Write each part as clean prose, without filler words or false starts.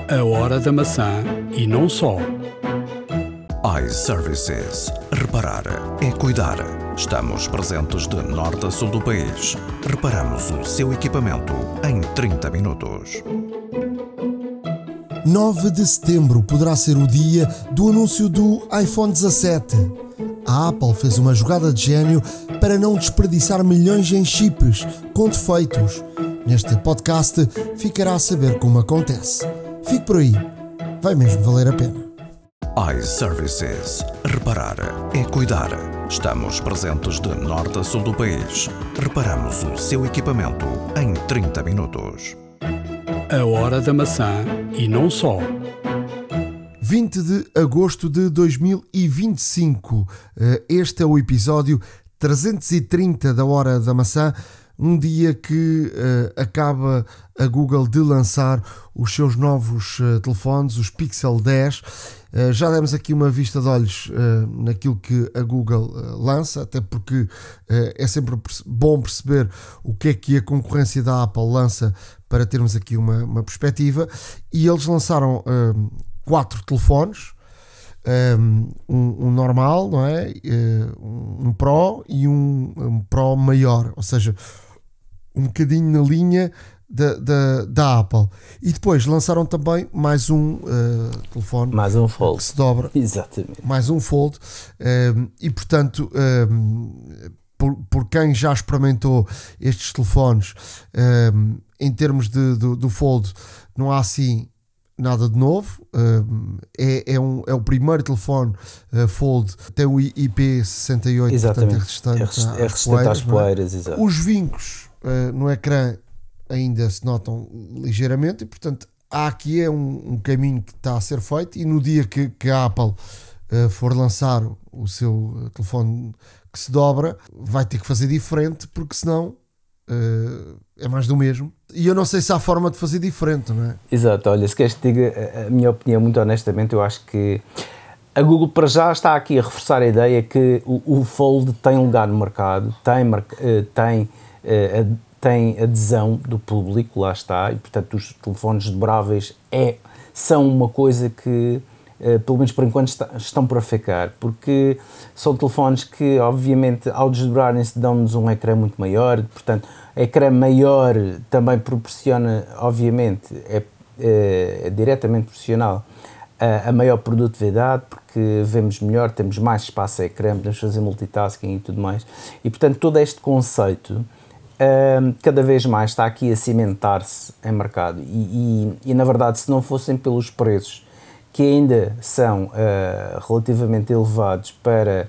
A hora da maçã e não só. iServices. Reparar é cuidar. Estamos presentes de norte a sul do país. Reparamos o seu equipamento em 30 minutos. 9 de setembro poderá ser o dia do anúncio do iPhone 17. A Apple fez uma jogada de gênio para não desperdiçar milhões em chips com defeitos. Neste podcast ficará a saber como acontece. Fique por aí, vai mesmo valer a pena. iServices. Reparar é cuidar. Estamos presentes de norte a sul do país. Reparamos o seu equipamento em 30 minutos. A hora da maçã e não só. 20 de agosto de 2025. Este é o episódio 330 da Hora da Maçã, um dia que acaba a Google de lançar os seus novos telefones, os Pixel 10. Já demos aqui uma vista de olhos naquilo que a Google lança, até porque é sempre bom perceber o que é que a concorrência da Apple lança para termos aqui uma perspectiva. E eles lançaram 4 telefones, um normal, não é? Um Pro e um Pro maior, ou seja, um bocadinho na linha da Apple. E depois lançaram também mais um telefone, mais um Fold, que se dobra. Exatamente. Mais um Fold, e portanto, por quem já experimentou estes telefones, em termos do Fold, não há assim nada de novo. É o primeiro telefone Fold, tem o IP68. Exatamente. Portanto, é resistente às poeiras. Exato. Os vincos no ecrã ainda se notam ligeiramente, e portanto há aqui um caminho que está a ser feito. E no dia que a Apple for lançar o seu telefone que se dobra, vai ter que fazer diferente, porque senão é mais do mesmo. E eu não sei se há forma de fazer diferente, não é? Exato, olha, se queres que diga a minha opinião, muito honestamente, eu acho que a Google para já está aqui a reforçar a ideia que o Fold tem lugar no mercado, tem adesão do público, lá está, e portanto os telefones dobráveis são uma coisa que, pelo menos por enquanto, estão para ficar, porque são telefones que, obviamente, ao desdobrarem-se, dão-nos um ecrã muito maior. Portanto, ecrã maior também proporciona, obviamente, é diretamente proporcional a maior produtividade, porque vemos melhor, temos mais espaço a ecrã, podemos fazer multitasking e tudo mais. E, portanto, todo este conceito cada vez mais está aqui a cimentar-se em mercado. E, na verdade, se não fossem pelos preços, que ainda são relativamente elevados para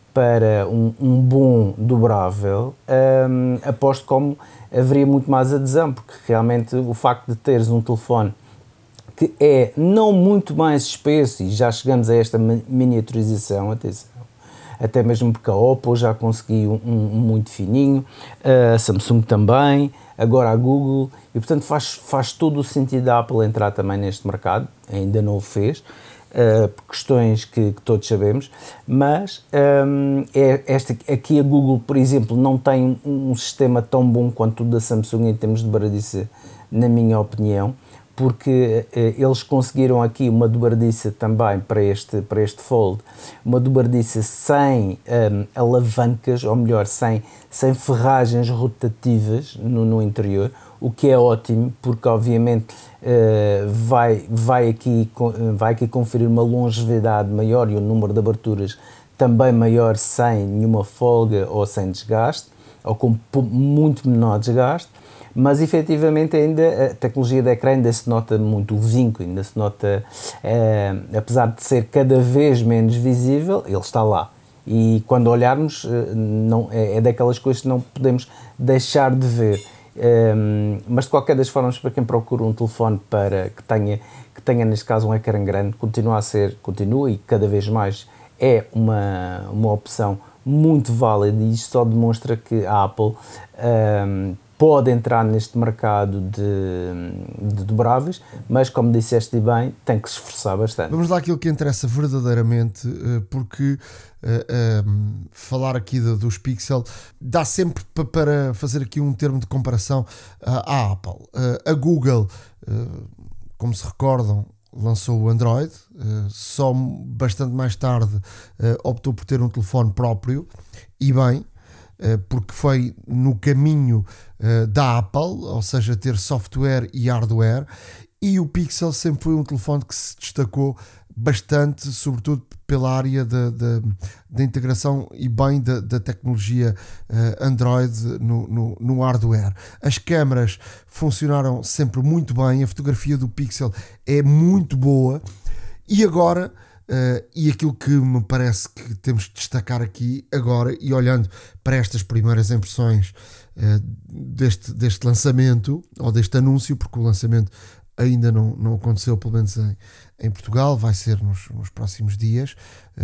um bom dobrável, aposto como haveria muito mais adesão, porque realmente o facto de teres um telefone que é não muito mais espesso, e já chegamos a esta miniaturização, atenção, até mesmo porque a Oppo já conseguiu um muito fininho, a Samsung também, agora a Google, e portanto faz todo o sentido da Apple entrar também neste mercado. Ainda não o fez, por questões que todos sabemos, mas aqui a Google, por exemplo, não tem um sistema tão bom quanto o da Samsung em termos de dobradiça, na minha opinião, porque eles conseguiram aqui uma dobradiça também para este Fold, uma dobradiça sem alavancas, ou melhor, sem ferragens rotativas no interior, o que é ótimo, porque obviamente vai aqui conferir uma longevidade maior e um número de aberturas também maior, sem nenhuma folga ou sem desgaste, ou com muito menor desgaste. Mas efetivamente ainda a tecnologia de ecrã ainda se nota muito, o vinco ainda se nota, apesar de ser cada vez menos visível, ele está lá. E quando olharmos, não, é daquelas coisas que não podemos deixar de ver. Mas de qualquer das formas, para quem procura um telefone que tenha neste caso um ecrã grande, continua e cada vez mais é uma opção muito válida, e isto só demonstra que a Apple pode entrar neste mercado de dobráveis, mas como disseste bem, tem que se esforçar bastante. Vamos lá àquilo que interessa verdadeiramente, porque falar aqui dos Pixel dá sempre para fazer aqui um termo de comparação à Apple. A Google como se recordam, lançou o Android, só bastante mais tarde optou por ter um telefone próprio, e bem, porque foi no caminho da Apple, ou seja, ter software e hardware, e o Pixel sempre foi um telefone que se destacou bastante, sobretudo pela área da integração e bem da tecnologia Android no hardware. As câmaras funcionaram sempre muito bem, a fotografia do Pixel é muito boa, e agora, e aquilo que me parece que temos de destacar aqui agora, e olhando para estas primeiras impressões deste lançamento, ou deste anúncio, porque o lançamento ainda não aconteceu, pelo menos em Portugal, vai ser nos próximos dias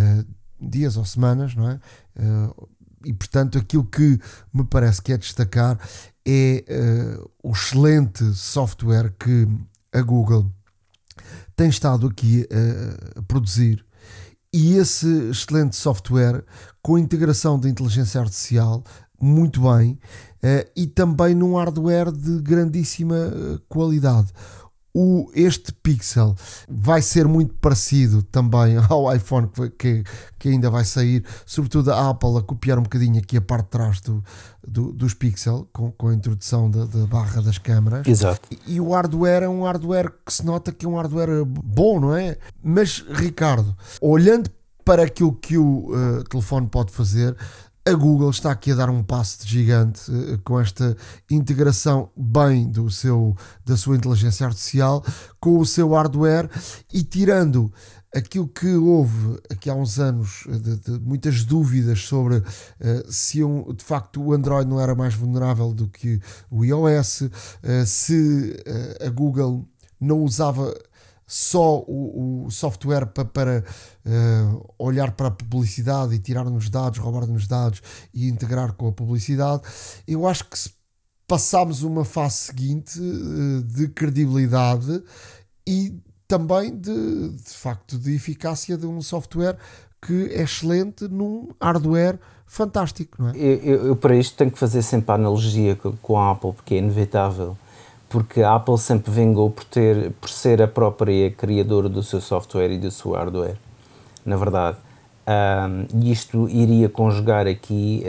ou semanas, não é? E portanto aquilo que me parece que é destacar é o excelente software que a Google tem estado aqui a produzir, e esse excelente software com integração de inteligência artificial muito bem, e também num hardware de grandíssima qualidade. Este Pixel vai ser muito parecido também ao iPhone que ainda vai sair, sobretudo a Apple a copiar um bocadinho aqui a parte de trás dos Pixel, com a introdução da barra das câmaras. Exato. E o hardware é um hardware que se nota que é um hardware bom, não é? Mas, Ricardo, olhando para aquilo que o telefone pode fazer, a Google está aqui a dar um passo de gigante com esta integração bem da sua inteligência artificial com o seu hardware, e tirando aquilo que houve aqui há uns anos de muitas dúvidas sobre se de facto o Android não era mais vulnerável do que o iOS, se a Google não usava só o software para olhar para a publicidade e tirar-nos dados, roubar-nos dados e integrar com a publicidade. Eu acho que se passámos uma fase seguinte de credibilidade e também de facto de eficácia de um software que é excelente num hardware fantástico, não é? Eu para isto tenho que fazer sempre a analogia com a Apple, porque é inevitável. Porque a Apple sempre vingou por ser a própria criadora do seu software e do seu hardware, na verdade. E isto iria conjugar aqui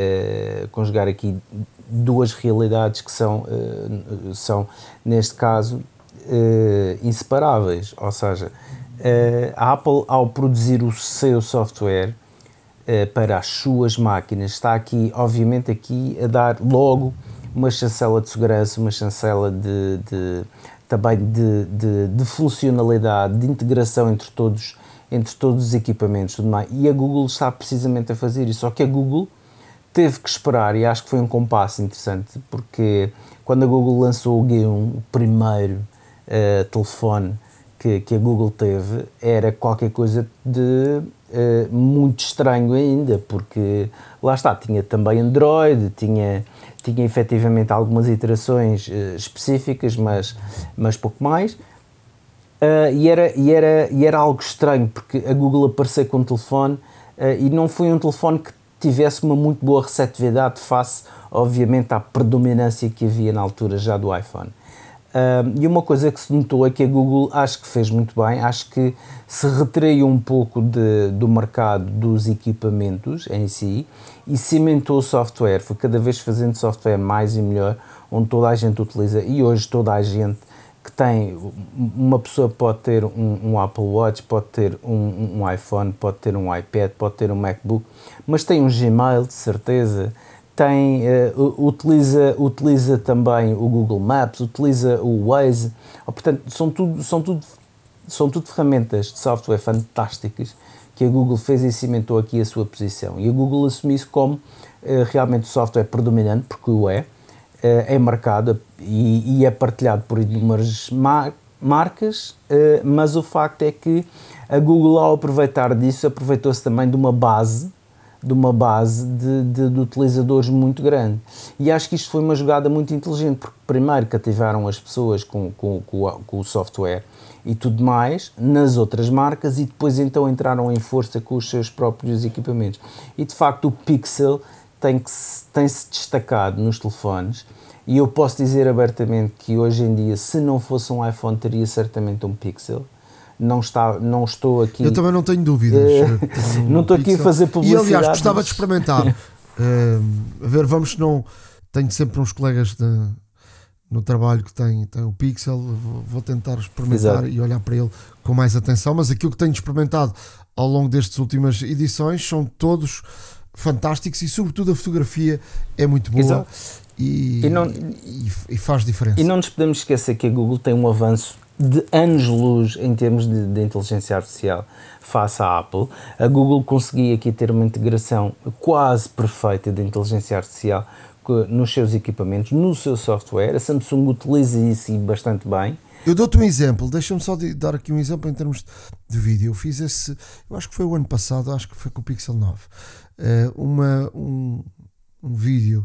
duas realidades que são neste caso, inseparáveis. Ou seja, a Apple, ao produzir o seu software para as suas máquinas, está aqui, obviamente, aqui a dar logo uma chancela de segurança, uma chancela também de funcionalidade, de integração entre todos os equipamentos, tudo mais. E a Google está precisamente a fazer isso, só que a Google teve que esperar, e acho que foi um compasso interessante, porque quando a Google lançou o G1, o primeiro telefone que a Google teve, era qualquer coisa de muito estranho ainda, porque lá está, tinha também Android, tinha efetivamente algumas iterações específicas, mas pouco mais, e era algo estranho, porque a Google apareceu com um telefone e não foi um telefone que tivesse uma muito boa receptividade face, obviamente, à predominância que havia na altura já do iPhone. E uma coisa que se notou é que a Google, acho que fez muito bem, acho que se retraiu um pouco do mercado dos equipamentos em si e cimentou o software, foi cada vez fazendo software mais e melhor, onde toda a gente utiliza, e hoje toda a gente que tem, uma pessoa pode ter um Apple Watch, pode ter um iPhone, pode ter um iPad, pode ter um MacBook, mas tem um Gmail, de certeza, utiliza também o Google Maps, utiliza o Waze, portanto são tudo ferramentas de software fantásticas que a Google fez e cimentou aqui a sua posição, e a Google assumiu isso como realmente o software predominante, porque o é marcado e é partilhado por inúmeras marcas, mas o facto é que a Google, ao aproveitar disso, aproveitou-se também de uma base de utilizadores muito grande, e acho que isto foi uma jogada muito inteligente, porque primeiro cativaram as pessoas com o software e tudo mais nas outras marcas, e depois então entraram em força com os seus próprios equipamentos, e de facto o Pixel tem-se destacado nos telefones, E eu posso dizer abertamente que hoje em dia, se não fosse um iPhone, teria certamente um Pixel. Não estou aqui... Eu também não tenho dúvidas. Não estou aqui a fazer publicidade. E aliás, gostava de experimentar. A ver, vamos se não... Tenho sempre uns colegas no trabalho que têm o Pixel. Vou tentar experimentar. Exato. E olhar para ele com mais atenção. Mas aquilo que tenho experimentado ao longo destas últimas edições são todos fantásticos e sobretudo a fotografia é muito boa. Exato. E faz diferença. E não nos podemos esquecer que a Google tem um avanço de anos-luz em termos de inteligência artificial face à Apple. A Google conseguia aqui ter uma integração quase perfeita de inteligência artificial nos seus equipamentos, no seu software. A Samsung utiliza isso bastante bem. Eu dou-te um exemplo, deixa-me só dar aqui um exemplo em termos de vídeo. Eu fiz eu acho que foi o ano passado, acho que foi com o Pixel 9, um vídeo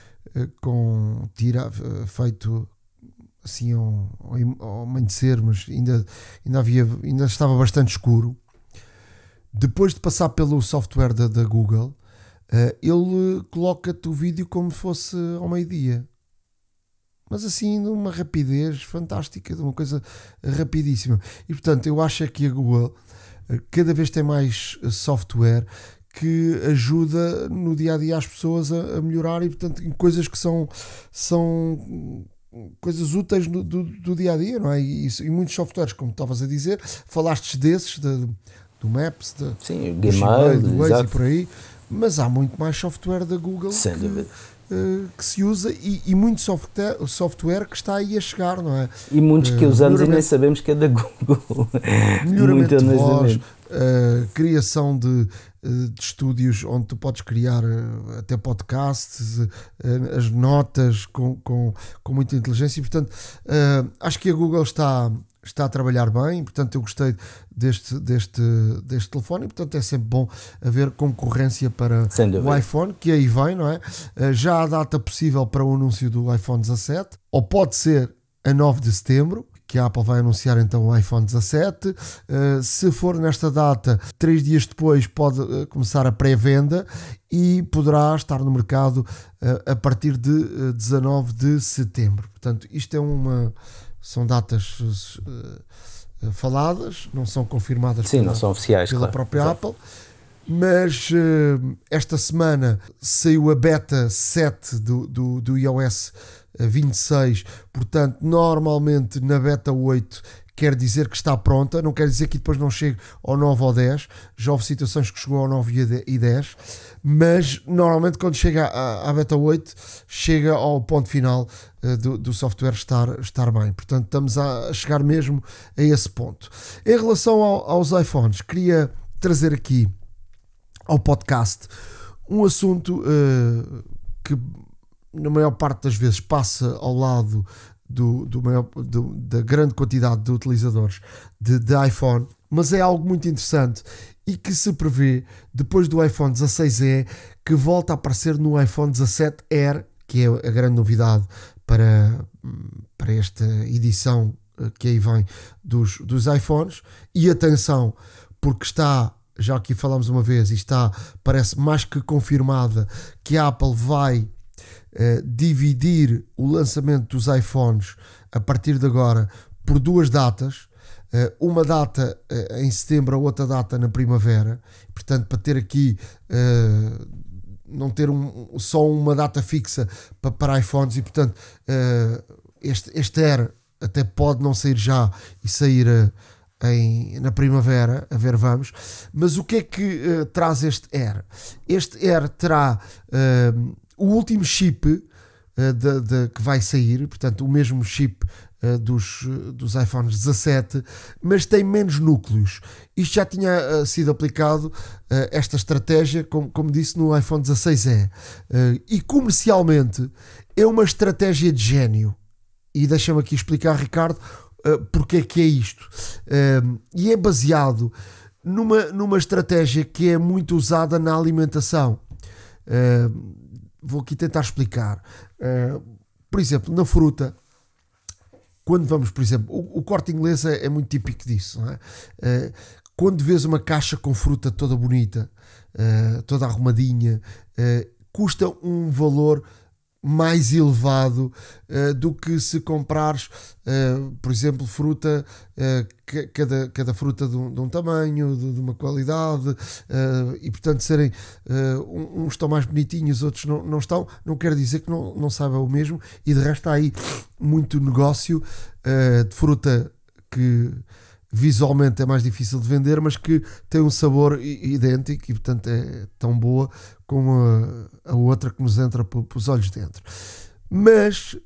feito assim ao amanhecer, mas ainda estava bastante escuro. Depois de passar pelo software da Google, ele coloca-te o vídeo como se fosse ao meio-dia, mas assim de uma rapidez fantástica, de uma coisa rapidíssima. E portanto eu acho que a Google cada vez tem mais software que ajuda no dia a dia as pessoas a melhorar, e portanto em coisas que são coisas úteis do dia a dia, não é? E muitos softwares, como estavas a dizer, falaste desses, do Maps, do Gmail, do Waze e por aí, mas há muito mais software da Google que se usa e muito software que está aí a chegar, não é? E muitos que usamos e nem sabemos que é da Google. Melhoramento de voz, criação de estúdios onde tu podes criar até podcasts, as notas com muita inteligência, e portanto acho que a Google está a trabalhar bem. Portanto eu gostei deste telefone, e portanto é sempre bom haver concorrência para o iPhone, que aí vem, não é? Já há data possível para o anúncio do iPhone 17, ou pode ser a 9 de setembro, que a Apple vai anunciar então o iPhone 17. Se for nesta data, 3 dias depois pode começar a pré-venda e poderá estar no mercado a partir de 19 de setembro. Portanto, isto são datas faladas, não são confirmadas. Sim, não são oficiais, pela claro. própria Exato. Apple. Mas esta semana saiu a beta 7 do iOS 26, portanto normalmente na beta 8 quer dizer que está pronta, não quer dizer que depois não chegue ao 9 ou 10, já houve situações que chegou ao 9 e 10, mas normalmente quando chega à beta 8 chega ao ponto final do software estar bem. Portanto estamos a chegar mesmo a esse ponto. Em relação aos iPhones, queria trazer aqui ao podcast um assunto que na maior parte das vezes passa ao lado da grande quantidade de utilizadores de iPhone, mas é algo muito interessante e que se prevê depois do iPhone 16e, que volta a aparecer no iPhone 17R, que é a grande novidade para esta edição que aí vem dos iPhones. E atenção, porque já aqui falámos uma vez, e parece mais que confirmada, que a Apple vai dividir o lançamento dos iPhones a partir de agora por 2 datas, uma data em setembro, a outra data na primavera. Portanto, para ter aqui não ter só uma data fixa para iPhones, e portanto este Air até pode não sair já e sair na primavera, a ver, vamos. Mas o que é que traz este Air? Este Air terá o último chip que vai sair, portanto o mesmo chip dos iPhones 17, mas tem menos núcleos. Isto já tinha sido aplicado, esta estratégia, como disse, no iPhone 16e, e comercialmente é uma estratégia de gênio. E deixa-me aqui explicar, Ricardo, porque é que é isto. E é baseado numa estratégia que é muito usada na alimentação. Vou aqui tentar explicar. Por exemplo, na fruta, quando vamos, por exemplo, o Corte Inglês é muito típico disso, não é? Quando vês uma caixa com fruta toda bonita, toda arrumadinha, custa um valor mais elevado do que se comprares, por exemplo, fruta, cada fruta de um tamanho, de uma qualidade, e portanto serem uns estão mais bonitinhos, outros não estão. Não quer dizer que não saiba o mesmo, e de resto há aí muito negócio de fruta que visualmente é mais difícil de vender, mas que tem um sabor idêntico e portanto é tão boa como a outra que nos entra pelos olhos dentro. Mas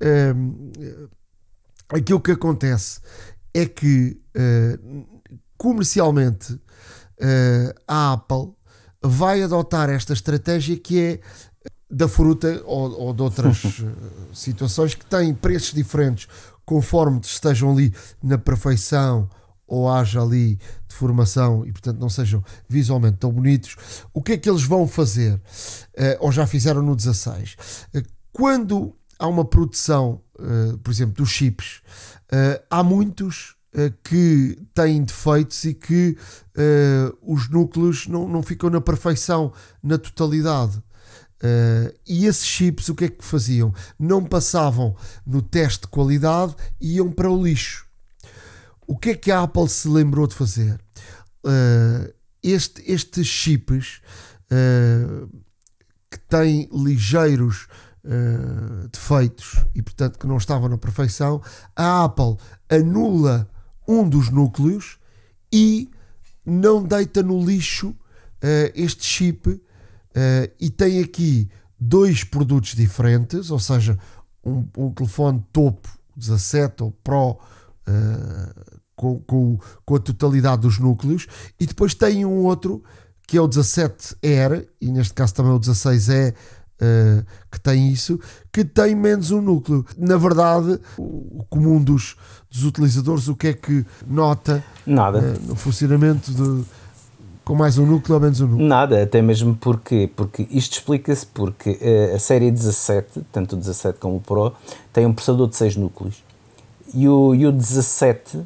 aquilo que acontece é que comercialmente a Apple vai adotar esta estratégia que é da fruta ou de outras situações que têm preços diferentes conforme estejam ali na perfeição ou haja ali deformação e portanto não sejam visualmente tão bonitos. O que é que eles vão fazer? Ou já fizeram no 16? Quando há uma produção, por exemplo, dos chips, há muitos que têm defeitos e que os núcleos não ficam na perfeição, na totalidade. E esses chips o que é que faziam? Não passavam no teste de qualidade e iam para o lixo. O que é que a Apple se lembrou de fazer? Estes chips que têm ligeiros defeitos e portanto que não estavam na perfeição, a Apple anula um dos núcleos e não deita no lixo este chip, e tem aqui dois produtos diferentes, ou seja, um telefone topo 17 ou Pro com a totalidade dos núcleos, e depois tem um outro que é o 17R, e neste caso também o 16E, que tem isso, que tem menos um núcleo. Na verdade, o comum dos utilizadores, o que é que nota? Nada. No funcionamento com mais um núcleo ou menos um núcleo? Nada, até mesmo porque isto explica-se porque a série 17, tanto o 17 como o Pro, tem um processador de 6 núcleos. E o 17R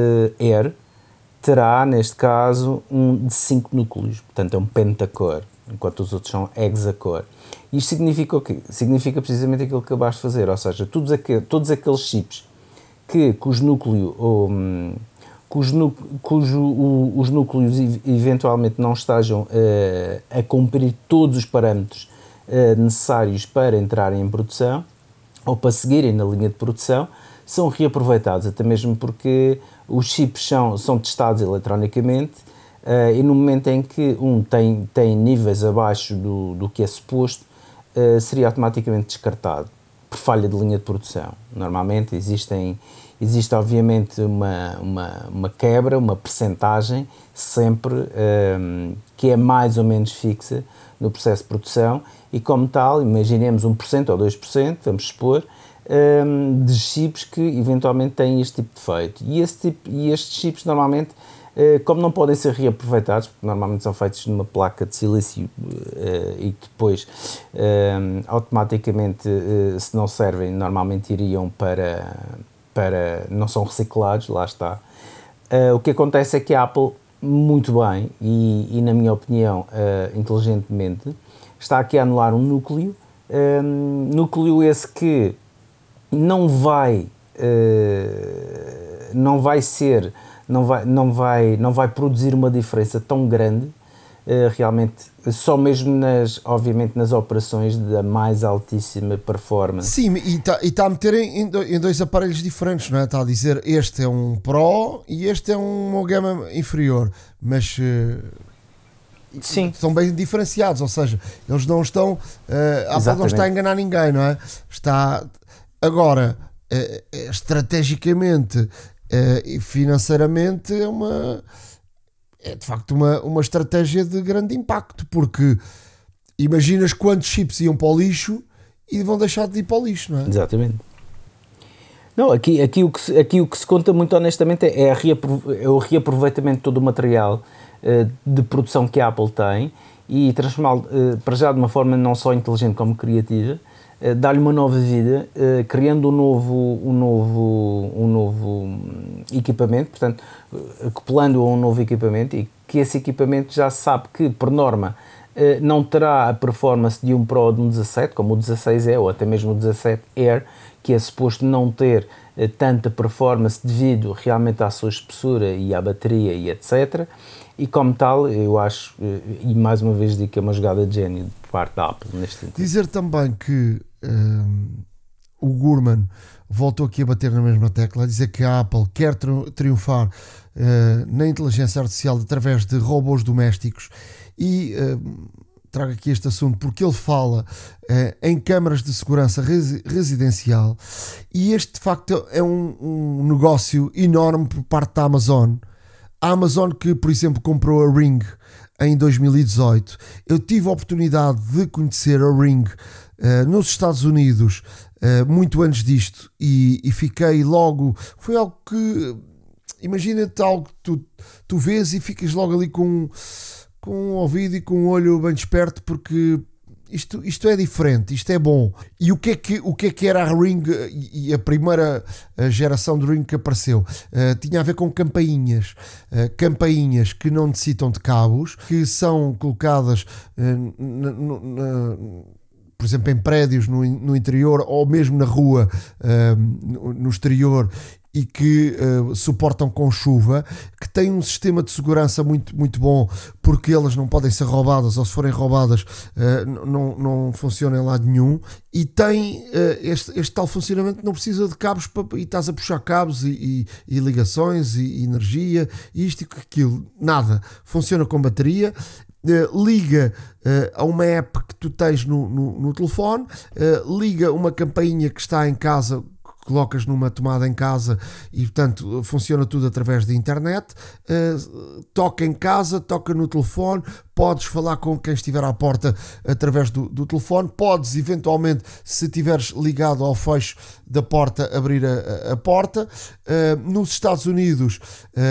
terá, neste caso, um de 5 núcleos, portanto é um pentacore, enquanto os outros são hexacore. Isto significa o quê? Significa precisamente aquilo que acabaste de fazer, ou seja, todos aqueles chips cujo núcleo, os núcleos eventualmente não estejam a cumprir todos os parâmetros necessários para entrarem em produção ou para seguirem na linha de produção, são reaproveitados, até mesmo porque os chips são testados eletronicamente, e no momento em que tem níveis abaixo do que é suposto, seria automaticamente descartado por falha de linha de produção. Normalmente existe obviamente uma quebra, uma percentagem sempre que é mais ou menos fixa no processo de produção, e como tal, imaginemos 1% ou 2%, vamos supor, de chips que eventualmente têm este tipo de defeito. E estes chips normalmente, como não podem ser reaproveitados, porque normalmente são feitos numa placa de silício e depois automaticamente, se não servem, normalmente iriam para não são reciclados, lá está. O que acontece é que a Apple, muito bem, e na minha opinião inteligentemente, está aqui a anular um núcleo esse que não vai produzir uma diferença tão grande, realmente, só mesmo obviamente nas operações da mais altíssima performance. Sim, e está a meter em dois aparelhos diferentes, não é? Está a dizer, este é um Pro e este é uma gama inferior, mas sim, estão bem diferenciados, ou seja, eles não estão, a Apple não está a enganar ninguém, não é? Está, agora, estrategicamente e financeiramente é de facto uma estratégia de grande impacto, porque imaginas quantos chips iam para o lixo e vão deixar de ir para o lixo, não é? Exatamente. Não, aqui o que se conta muito honestamente é o reaproveitamento de todo o material de produção que a Apple tem e transformá-lo para já de uma forma não só inteligente como criativa, dar-lhe uma nova vida, criando um novo equipamento, portanto, acoplando a um novo equipamento, e que esse equipamento já sabe que, por norma, não terá a performance de um Pro ou de um 17, como o 16E ou até mesmo o 17 Air, que é suposto não ter tanta performance devido realmente à sua espessura e à bateria e etc. E como tal, eu acho, e mais uma vez digo que é uma jogada de gênio por parte da Apple neste sentido. Dizer também que o Gurman voltou aqui a bater na mesma tecla, a dizer que a Apple quer triunfar na inteligência artificial através de robôs domésticos e trago aqui este assunto porque ele fala em câmaras de segurança residencial, e este de facto é um negócio enorme por parte da Amazon. A Amazon, que por exemplo comprou a Ring em 2018, eu tive a oportunidade de conhecer a Ring nos Estados Unidos muito antes disto, e fiquei logo, foi algo que, imagina-te algo que tu vês e ficas logo ali com um ouvido e com um olho bem desperto, porque isto é diferente, isto é bom. E o que é que era a Ring e a primeira geração de Ring que apareceu? Tinha a ver com campainhas que não necessitam de cabos, que são colocadas por exemplo, em prédios no interior ou mesmo na rua, no exterior, e que suportam com chuva, que têm um sistema de segurança muito, muito bom, porque elas não podem ser roubadas, ou se forem roubadas não funcionam em lado nenhum, e tem este tal funcionamento que não precisa de cabos e estás a puxar cabos e ligações e energia, isto e aquilo, nada, funciona com bateria. Liga a uma app que tu tens no telefone, liga uma campainha que está em casa, colocas numa tomada em casa, e portanto funciona tudo através da internet. Toca em casa, toca no telefone, podes falar com quem estiver à porta através do telefone, podes eventualmente, se estiveres ligado ao fecho da porta, abrir a porta. Nos Estados Unidos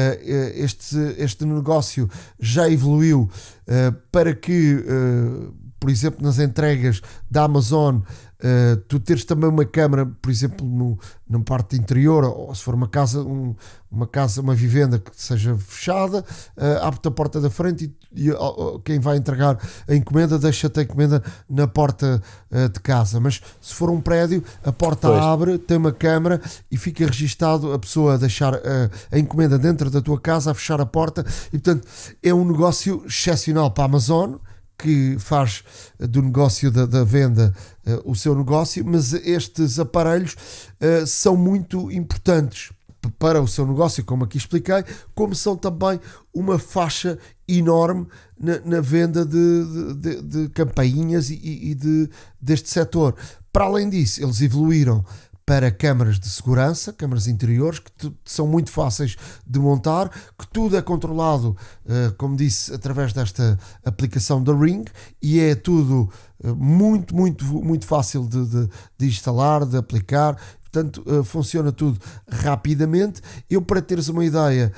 este negócio já evoluiu para que, por exemplo, nas entregas da Amazon, tu teres também uma câmara, por exemplo, na parte interior, ou se for uma casa, uma vivenda que seja fechada, abre-te a porta da frente e quem vai entregar a encomenda deixa-te a encomenda na porta de casa. Mas se for um prédio, a porta abre, tem uma câmara e fica registado a pessoa a deixar a encomenda dentro da tua casa, a fechar a porta, e portanto é um negócio excepcional para a Amazon, que faz do negócio da venda o seu negócio, mas estes aparelhos são muito importantes para o seu negócio, como aqui expliquei, como são também uma faixa enorme na venda de campainhas e deste setor. Para além disso, eles evoluíram para câmaras de segurança, câmaras interiores, que são muito fáceis de montar, que tudo é controlado, como disse, através desta aplicação da Ring, e é tudo muito, muito, muito fácil de instalar, de aplicar, portanto funciona tudo rapidamente. Eu, para teres uma ideia,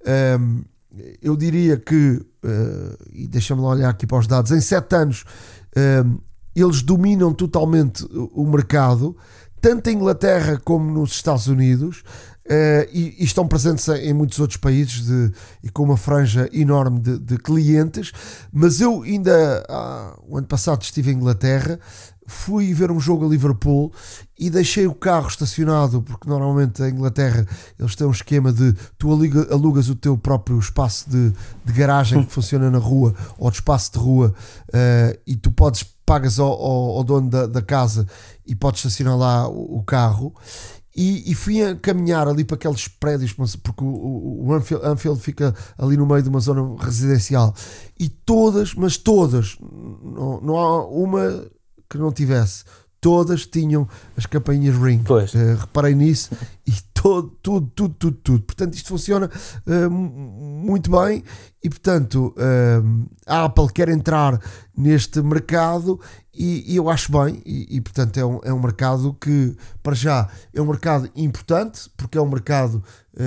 eu diria que, e deixa-me lá olhar aqui para os dados, em 7 anos eles dominam totalmente o mercado, tanto em Inglaterra como nos Estados Unidos, e estão presentes em muitos outros países e com uma franja enorme de clientes. Mas eu ainda, o ano passado, estive em Inglaterra, fui ver um jogo a Liverpool e deixei o carro estacionado, porque normalmente em Inglaterra eles têm um esquema de tu alugas o teu próprio espaço de garagem que funciona na rua, ou de espaço de rua, e tu pagas ao dono da casa e podes estacionar lá o carro. E fui a caminhar ali para aqueles prédios, porque o Anfield fica ali no meio de uma zona residencial, e todas, não há uma que não tivesse, todas tinham as campainhas Ring. Reparei nisso, e tudo. Portanto, isto funciona muito bem, e portanto a Apple quer entrar neste mercado, e eu acho bem, e portanto é um mercado que, para já, é um mercado importante, porque é um mercado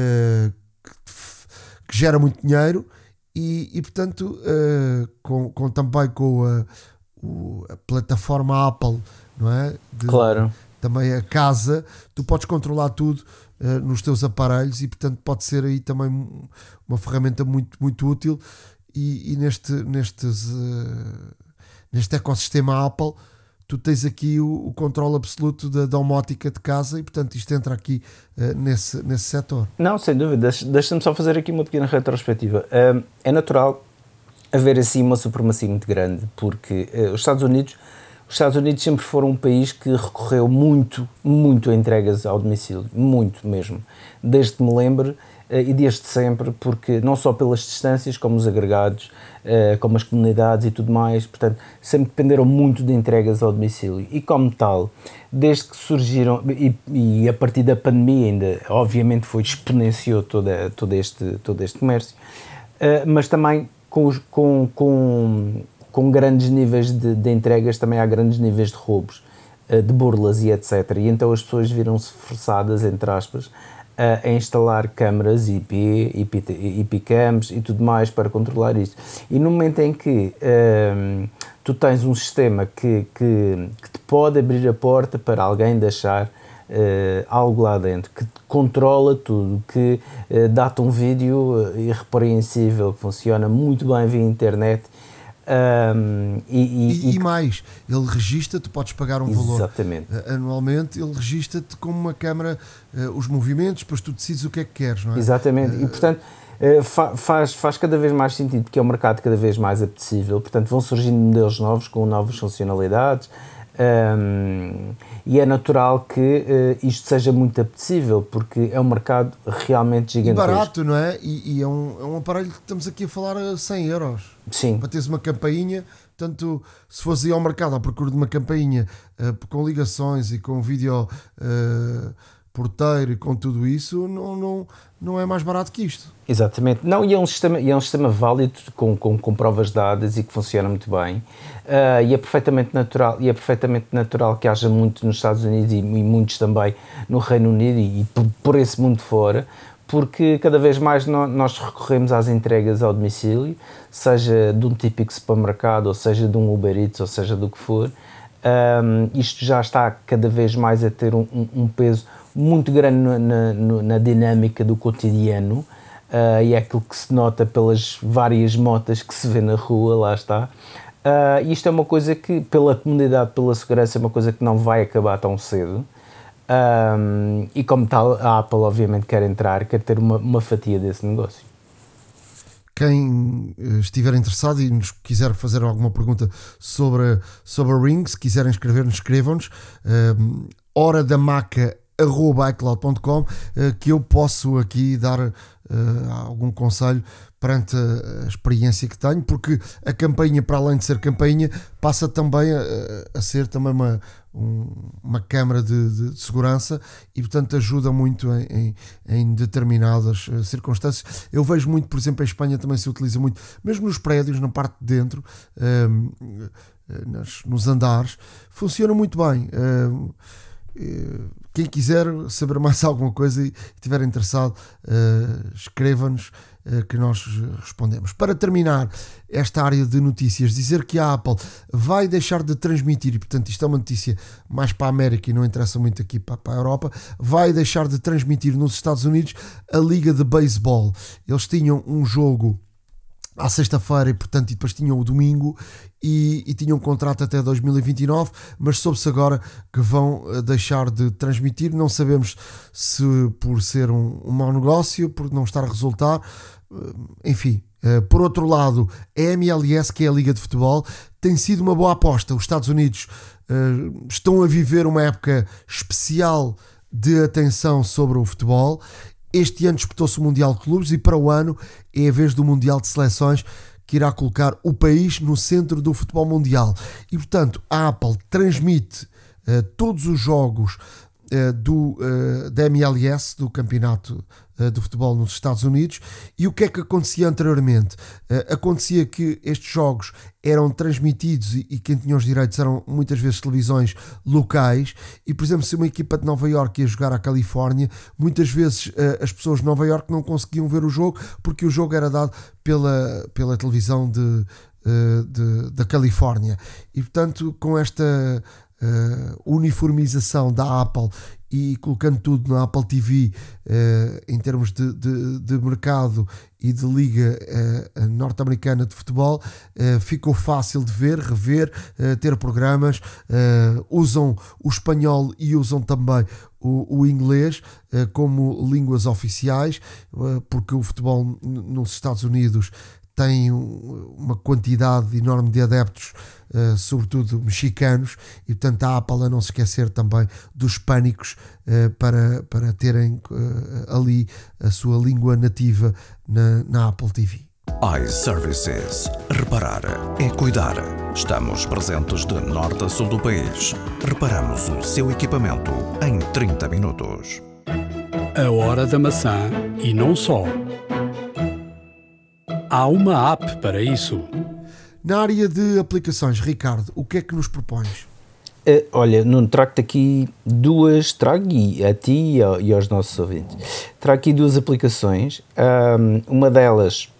que gera muito dinheiro, e portanto também com a plataforma Apple, não é? Claro. Também a casa, tu podes controlar tudo nos teus aparelhos, e portanto pode ser aí também uma ferramenta muito, muito útil, e nestes neste ecossistema Apple, tu tens aqui o controle absoluto da domótica de casa e, portanto, isto entra aqui nesse setor. Não, sem dúvida. Deixa-me só fazer aqui uma pequena retrospectiva. É natural haver assim uma supremacia muito grande, porque os Estados Unidos sempre foram um país que recorreu muito a entregas ao domicílio, muito mesmo, desde que me lembro e desde sempre, porque não só pelas distâncias, como os agregados, como as comunidades e tudo mais, portanto, sempre dependeram muito de entregas ao domicílio. E como tal, desde que surgiram, e a partir da pandemia ainda, obviamente, exponenciou todo este comércio, mas também com grandes níveis de entregas, também há grandes níveis de roubos, de burlas e etc. E então as pessoas viram-se forçadas, entre aspas, a instalar câmaras IP cams e tudo mais para controlar isto. E no momento em que tu tens um sistema que te pode abrir a porta para alguém deixar algo lá dentro, que controla tudo, que dá-te um vídeo irrepreensível, que funciona muito bem via internet, e mais, ele registra, tu podes pagar um valor anualmente, ele registra-te como uma câmara os movimentos, depois tu decides o que é que queres, não é? Exatamente, e portanto faz cada vez mais sentido, porque é um mercado cada vez mais apetecível, portanto vão surgindo modelos novos com novas funcionalidades, e é natural que isto seja muito apetecível, porque é um mercado realmente gigantesco. E barato, não é? E é um aparelho que estamos aqui a falar a 100 euros. Sim. Para teres uma campainha, portanto, se fores ir ao mercado à procura de uma campainha com ligações e com vídeo porteiro e com tudo isso, não é mais barato que isto. Exatamente. Não, e é um sistema válido com provas dadas e que funciona muito bem. E é perfeitamente natural que haja muito nos Estados Unidos e muitos também no Reino Unido e por esse mundo fora, porque cada vez mais nós recorremos às entregas ao domicílio, seja de um típico supermercado, ou seja de um Uber Eats, ou seja do que for. Isto já está cada vez mais a ter um peso muito grande na dinâmica do cotidiano, e é aquilo que se nota pelas várias motas que se vê na rua, lá está. Isto é uma coisa que, pela comunidade, pela segurança, é uma coisa que não vai acabar tão cedo. E como tal, a Apple obviamente quer ter uma fatia desse negócio. Quem estiver interessado e nos quiser fazer alguma pergunta sobre a Ring, se quiserem escrever-nos, escrevam-nos. horadamaca@icloud.com, que eu posso aqui dar algum conselho perante a experiência que tenho, porque a campainha, para além de ser campainha, passa também a ser também uma câmara de segurança e, portanto, ajuda muito em determinadas circunstâncias. Eu vejo muito, por exemplo, em Espanha também se utiliza muito, mesmo nos prédios, na parte de dentro, nos andares, funciona muito bem. Quem quiser saber mais alguma coisa e estiver interessado, escreva-nos, que nós respondemos. Para terminar esta área de notícias, dizer que a Apple vai deixar de transmitir, e portanto isto é uma notícia mais para a América e não interessa muito aqui para a Europa, vai deixar de transmitir nos Estados Unidos a Liga de Beisebol. Eles tinham um jogo à sexta-feira e, portanto, e depois tinham o domingo e tinham um contrato até 2029, mas soube-se agora que vão deixar de transmitir. Não sabemos se por ser um mau negócio, por não estar a resultar, enfim. Por outro lado, a MLS, que é a Liga de Futebol, tem sido uma boa aposta. Os Estados Unidos estão a viver uma época especial de atenção sobre o futebol. Este ano disputou-se o Mundial de Clubes e para o ano é a vez do Mundial de Seleções, que irá colocar o país no centro do futebol mundial. E, portanto, a Apple transmite todos os jogos da MLS, do Campeonato de Futebol nos Estados Unidos. E o que é que acontecia anteriormente? Acontecia que estes jogos eram transmitidos e quem tinha os direitos eram muitas vezes televisões locais e, por exemplo, se uma equipa de Nova Iorque ia jogar à Califórnia, muitas vezes as pessoas de Nova Iorque não conseguiam ver o jogo porque o jogo era dado pela televisão da Califórnia. E, portanto, com esta uniformização da Apple e colocando tudo na Apple TV em termos de mercado e de liga norte-americana de futebol, ficou fácil de ver, rever, ter programas, usam o espanhol e usam também o inglês como línguas oficiais, porque o futebol nos Estados Unidos tem uma quantidade enorme de adeptos, sobretudo mexicanos, e portanto a Apple a não se esquecer também dos hispânicos para terem ali a sua língua nativa na Apple TV. iServices. Reparar é cuidar. Estamos presentes de norte a sul do país. Reparamos o seu equipamento em 30 minutos. A hora da maçã e não só. Há uma app para isso. Na área de aplicações, Ricardo, o que é que nos propões? Olha, Nuno, trago-te aqui trago a ti e aos nossos ouvintes. Trago aqui duas aplicações. Uma delas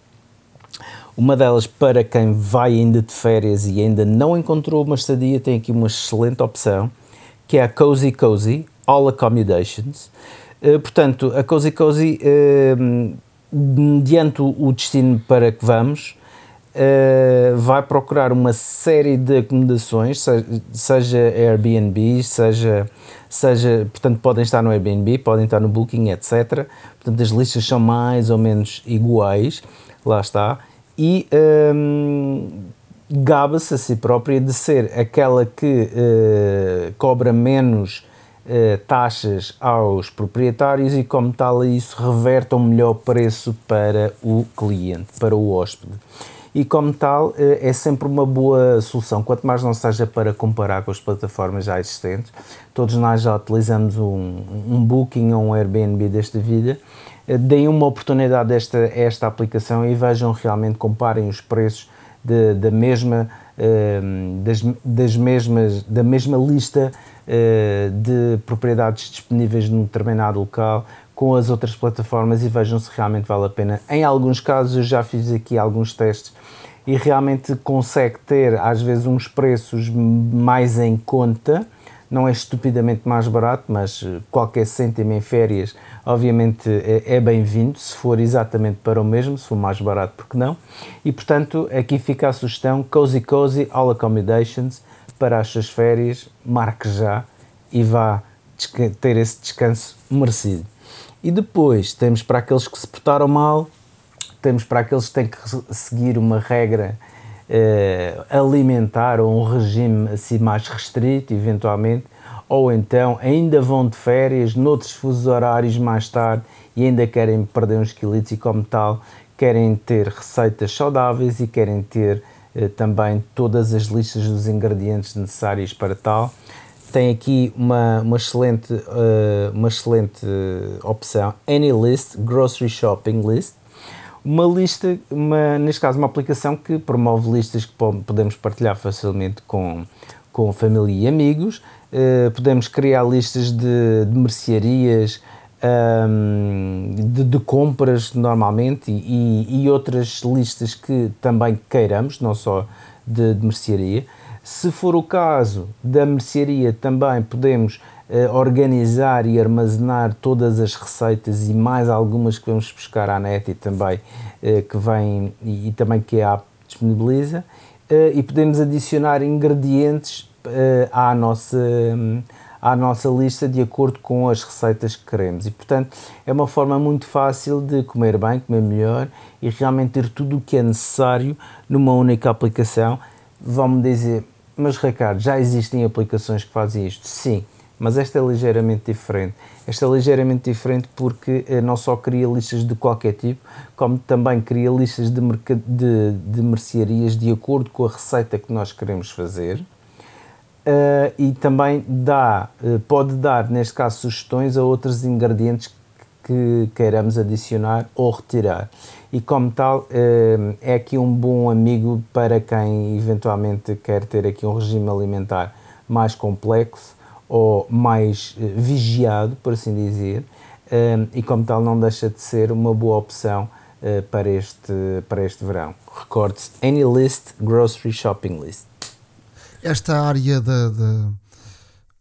para quem vai ainda de férias e ainda não encontrou uma estadia, tem aqui uma excelente opção, que é a Cozy Cozy All Accommodations. Portanto, a Cozy Cozy, mediante o destino para que vamos, vai procurar uma série de acomodações, seja Airbnb, seja, portanto, podem estar no Airbnb, podem estar no Booking, etc. Portanto, as listas são mais ou menos iguais, lá está, e gaba-se a si própria de ser aquela que cobra menos taxas aos proprietários e, como tal, isso reverte um melhor preço para o cliente, para o hóspede. E, como tal, é sempre uma boa solução, quanto mais não seja para comparar com as plataformas já existentes. Todos nós já utilizamos um Booking ou um Airbnb desta vida. Deem uma oportunidade a esta aplicação e vejam realmente, comparem os preços da mesma lista de propriedades disponíveis num determinado local com as outras plataformas e vejam se realmente vale a pena. Em alguns casos eu já fiz aqui alguns testes e realmente consegue ter às vezes uns preços mais em conta, não é estupidamente mais barato, mas qualquer cêntimo em férias obviamente é bem-vindo, se for exatamente para o mesmo, se for mais barato, porque não? E portanto aqui fica a sugestão, Cozy Cozy All Accommodations, para as suas férias, marque já e vá ter esse descanso merecido. E depois temos para aqueles que se portaram mal, temos para aqueles que têm que seguir uma regra alimentar ou um regime assim mais restrito, eventualmente, ou então ainda vão de férias, noutros fusos horários mais tarde e ainda querem perder uns quilitos e, como tal, querem ter receitas saudáveis e querem ter também todas as listas dos ingredientes necessários para tal. Tem aqui uma excelente opção, AnyList Grocery Shopping List, uma lista, neste caso uma aplicação que promove listas que podemos partilhar facilmente com família e amigos. Podemos criar listas de mercearias, de compras normalmente e outras listas que também queiramos, não só de mercearia. Se for o caso da mercearia, também podemos organizar e armazenar todas as receitas e mais algumas que vamos buscar à net e também que vem e também que a app disponibiliza, e podemos adicionar ingredientes à nossa lista de acordo com as receitas que queremos. E portanto é uma forma muito fácil de comer bem, comer melhor e realmente ter tudo o que é necessário numa única aplicação. Vão-me dizer, mas Ricardo, já existem aplicações que fazem isto? Sim, mas esta é ligeiramente diferente. Esta é ligeiramente diferente porque não só cria listas de qualquer tipo, como também cria listas de mercearias de acordo com a receita que nós queremos fazer. E também pode dar, neste caso, sugestões a outros ingredientes que queiramos adicionar ou retirar. E como tal, é aqui um bom amigo para quem eventualmente quer ter aqui um regime alimentar mais complexo ou mais vigiado, por assim dizer, e como tal não deixa de ser uma boa opção para este verão. Recorde-se, AnyList Grocery Shopping List. Esta área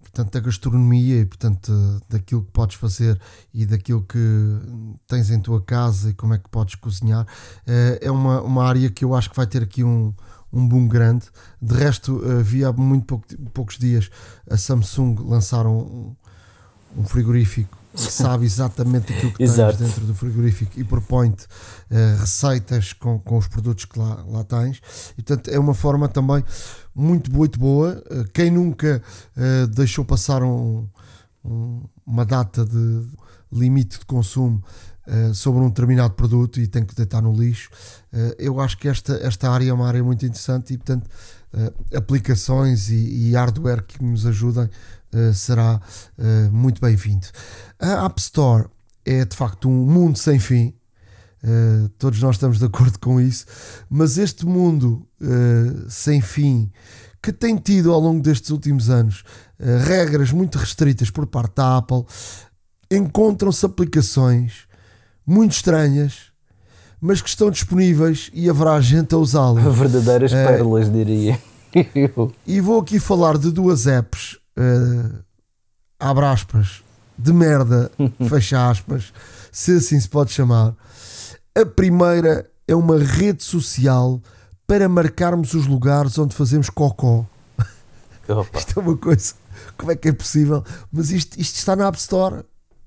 portanto, da gastronomia e, portanto, daquilo que podes fazer e daquilo que tens em tua casa e como é que podes cozinhar. É uma área que eu acho que vai ter aqui um boom grande. De resto, vi há muito poucos dias a Samsung lançaram um frigorífico que sabe exatamente aquilo que tens dentro do frigorífico e propõe-te receitas com os produtos que lá tens. E, portanto, é uma forma também muito boa. Quem nunca deixou passar uma data de limite de consumo sobre um determinado produto e tem que deitar no lixo, eu acho que esta área é uma área muito interessante e, portanto, aplicações e hardware que nos ajudem será muito bem-vindo. A App Store é de facto um mundo sem fim, todos nós estamos de acordo com isso, mas este mundo sem fim que tem tido ao longo destes últimos anos regras muito restritas por parte da Apple, encontram-se aplicações muito estranhas, mas que estão disponíveis e haverá gente a usá-las. Verdadeiras pérolas, diria. E vou aqui falar de duas apps, abre aspas, de merda, fecha aspas, se assim se pode chamar. A primeira é uma rede social para marcarmos os lugares onde fazemos cocó. Isto é uma coisa, como é que é possível? Mas isto está na App Store.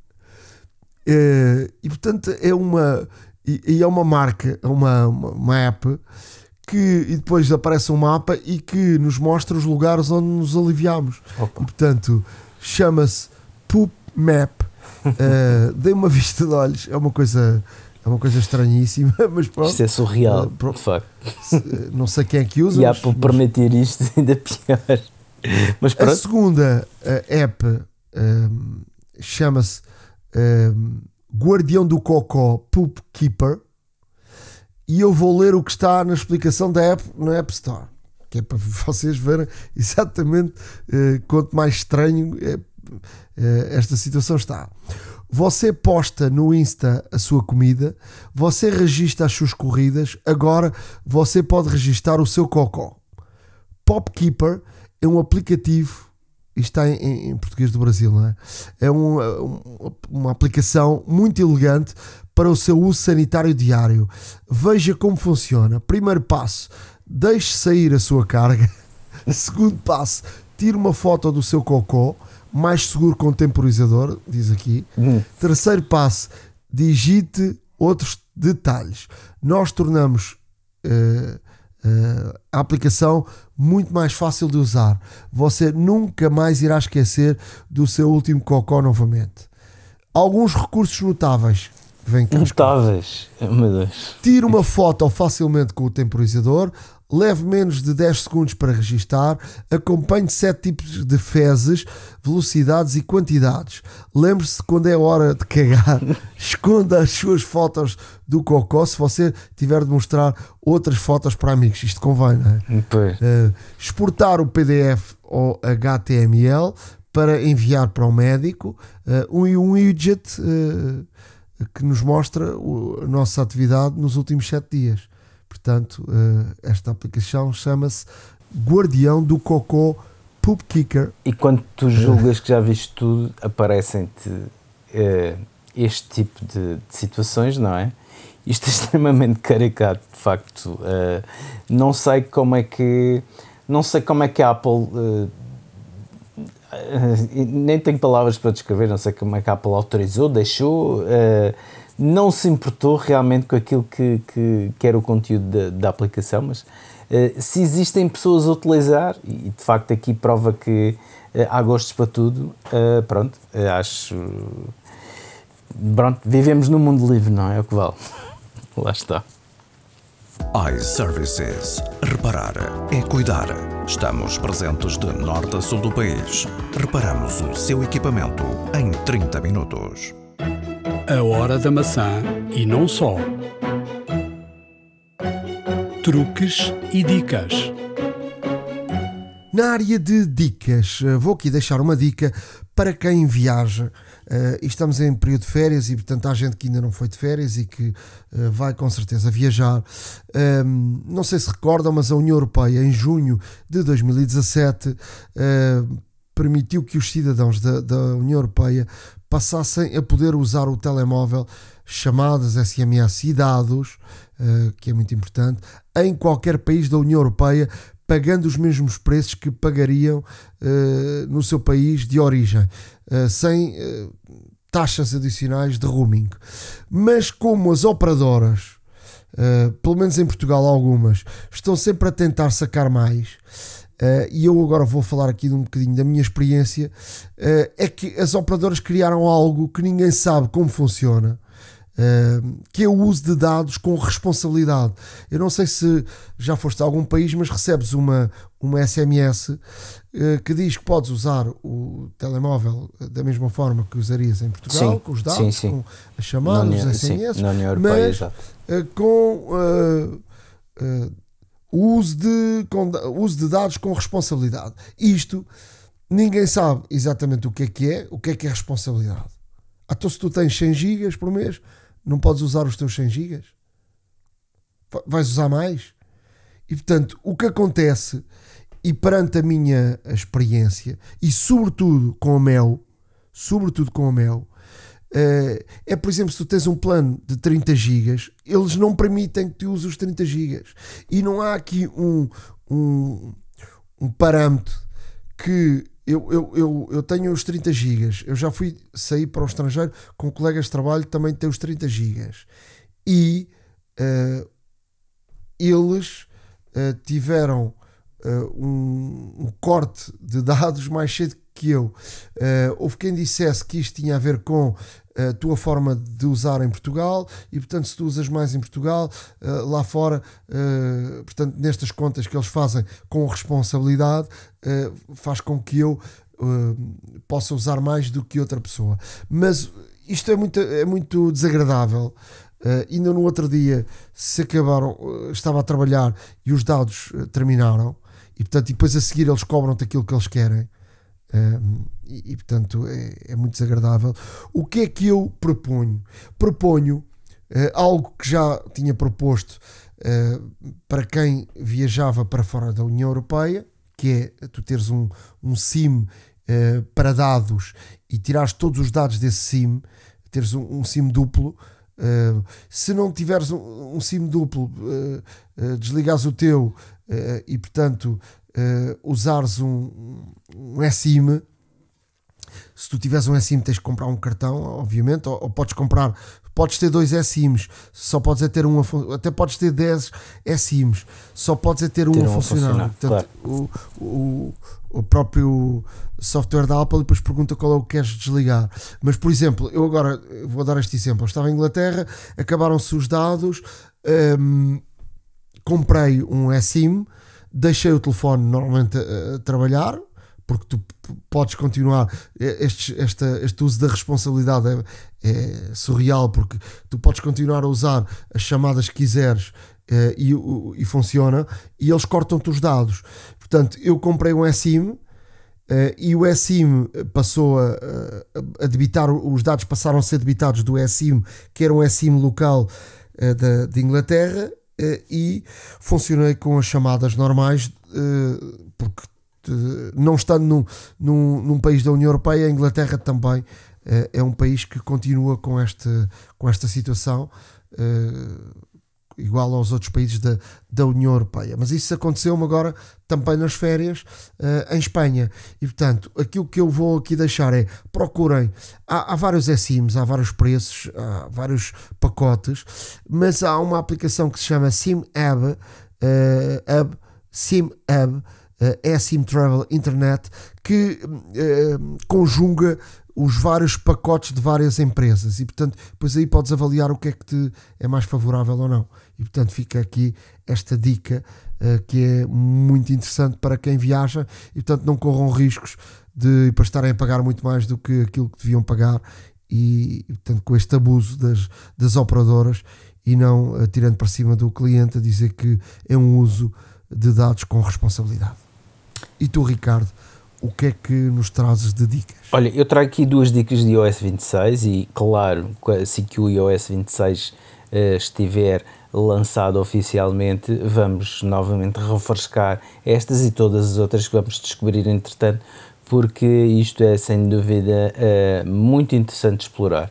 E portanto é uma marca, uma app e depois aparece um mapa e que nos mostra os lugares onde nos aliviamos. E portanto chama-se Poop Map. Dei uma vista de olhos, é uma coisa estranhíssima, mas pronto. Isto é surreal, de facto. Não sei quem é que usa. E há por permitir isto ainda pior. Mas pronto. A segunda app chama-se Guardião do Cocó Poop Keeper, e eu vou ler o que está na explicação da app na App Store, que é para vocês verem exatamente quanto mais estranho esta situação está. Você posta no Insta a sua comida, você registra as suas corridas, agora você pode registar o seu cocó. Popkeeper é um aplicativo, isto está em português do Brasil, não é? É uma aplicação muito elegante para o seu uso sanitário diário. Veja como funciona. Primeiro passo, deixe sair a sua carga. Segundo passo, tire uma foto do seu cocó, mais seguro com temporizador, diz aqui. Terceiro passo, digite outros detalhes. Nós tornamos a aplicação muito mais fácil de usar. Você nunca mais irá esquecer do seu último cocó novamente. Alguns recursos notáveis. Notáveis, meu Deus. Tire uma foto facilmente com o temporizador, leve menos de 10 segundos para registar, acompanhe 7 tipos de fezes, velocidades e quantidades. Lembre-se, quando é hora de cagar, esconda as suas fotos do cocó se você tiver de mostrar outras fotos para amigos. Isto convém, não é? Exportar o PDF ou HTML para enviar para o médico, um widget que nos mostra a nossa atividade nos últimos 7 dias. Portanto, esta aplicação chama-se Guardião do Cocó Poop Kicker. E quando tu julgas que já viste tudo, aparecem-te este tipo de situações, não é? Isto é extremamente caricato, de facto. Não sei como é que a Apple... nem tenho palavras para descrever, não sei como é que a Apple autorizou, deixou, não se importou realmente com aquilo que era o conteúdo da aplicação, mas se existem pessoas a utilizar, e de facto aqui prova que há gostos para tudo, pronto, acho... Pronto, vivemos num mundo livre, não é o que vale. Lá está. iServices. Reparar é cuidar. Estamos presentes de norte a sul do país. Reparamos o seu equipamento em 30 minutos. A hora da maçã e não só. Truques e dicas. Na área de dicas, vou aqui deixar uma dica para quem viaja. Estamos em período de férias e, portanto, há gente que ainda não foi de férias e que vai com certeza viajar. Não sei se recordam, mas a União Europeia, em junho de 2017, permitiu que os cidadãos da União Europeia passassem a poder usar o telemóvel, chamadas, SMS e dados, que é muito importante, em qualquer país da União Europeia, pagando os mesmos preços que pagariam no seu país de origem, sem taxas adicionais de roaming. Mas como as operadoras, pelo menos em Portugal algumas, estão sempre a tentar sacar mais, e eu agora vou falar aqui de um bocadinho da minha experiência, é que as operadoras criaram algo que ninguém sabe como funciona, que é o uso de dados com responsabilidade. Eu não sei se já foste a algum país, mas recebes uma SMS que diz que podes usar o telemóvel da mesma forma que usarias em Portugal, com os dados, com as chamadas, os SMS, na União Europeia, mas com o uso de dados com responsabilidade. Isto ninguém sabe exatamente o que é responsabilidade. Então, se tu tens 100 gigas por mês, não podes usar os teus 100 gigas? Vais usar mais? E portanto, o que acontece, e perante a minha experiência, e sobretudo com a Mel, é, por exemplo, se tu tens um plano de 30 gigas, eles não permitem que tu uses os 30 gigas. E não há aqui um parâmetro que eu tenho os 30 gigas. Eu já fui sair para o estrangeiro com colegas de trabalho que também têm os 30 gigas. E eles tiveram um corte de dados mais cedo que eu. Houve quem dissesse que isto tinha a ver com a tua forma de usar em Portugal, e portanto, se tu usas mais em Portugal, lá fora, portanto, nestas contas que eles fazem com responsabilidade, faz com que eu possa usar mais do que outra pessoa. Mas isto é muito desagradável. Ainda no outro dia estava a trabalhar e os dados terminaram, e portanto, e depois a seguir eles cobram-te aquilo que eles querem. E portanto é muito desagradável. O que é que eu proponho? Proponho algo que já tinha proposto para quem viajava para fora da União Europeia, que é tu teres um SIM para dados e tirares todos os dados desse SIM, teres um SIM duplo. Se não tiveres um SIM duplo, desligares o teu e portanto usares um eSIM. Se tu tiveres um eSIM, tens que comprar um cartão, obviamente, ou podes ter 2 eSIMs, só podes ter um até podes ter 10 eSIMs, só podes ter um a funcionar. Portanto, claro. O próprio software da Apple depois pergunta qual é o que queres desligar. Mas, por exemplo, eu agora vou dar este exemplo. Eu estava em Inglaterra, acabaram-se os dados, comprei um eSIM, deixei o telefone normalmente a trabalhar, porque tu podes continuar. Este uso da responsabilidade é surreal, porque tu podes continuar a usar as chamadas que quiseres e funciona, e eles cortam-te os dados. Portanto, eu comprei um eSIM e o eSIM passou a debitar, os dados passaram a ser debitados do eSIM, que era um eSIM local de Inglaterra, e funcionei com as chamadas normais, porque não estando num país da União Europeia, a Inglaterra também é um país que continua com esta situação, igual aos outros países da União Europeia. Mas isso aconteceu-me agora também nas férias em Espanha. E portanto, aquilo que eu vou aqui deixar é: procurem, há vários eSIMs, há vários preços, há vários pacotes, mas há uma aplicação que se chama SimHub, eSIM Travel Internet, que conjuga os vários pacotes de várias empresas, e portanto depois aí podes avaliar o que é que te é mais favorável ou não. E portanto fica aqui esta dica que é muito interessante para quem viaja, e portanto não corram riscos de para estarem a pagar muito mais do que aquilo que deviam pagar, e portanto com este abuso das operadoras, e não tirando para cima do cliente a dizer que é um uso de dados com responsabilidade. E tu, Ricardo, o que é que nos trazes de dicas? Olha, eu trago aqui 2 dicas de iOS 26 e, claro, assim que o iOS 26 estiver lançado oficialmente, vamos novamente refrescar estas e todas as outras que vamos descobrir entretanto, porque isto é sem dúvida muito interessante de explorar.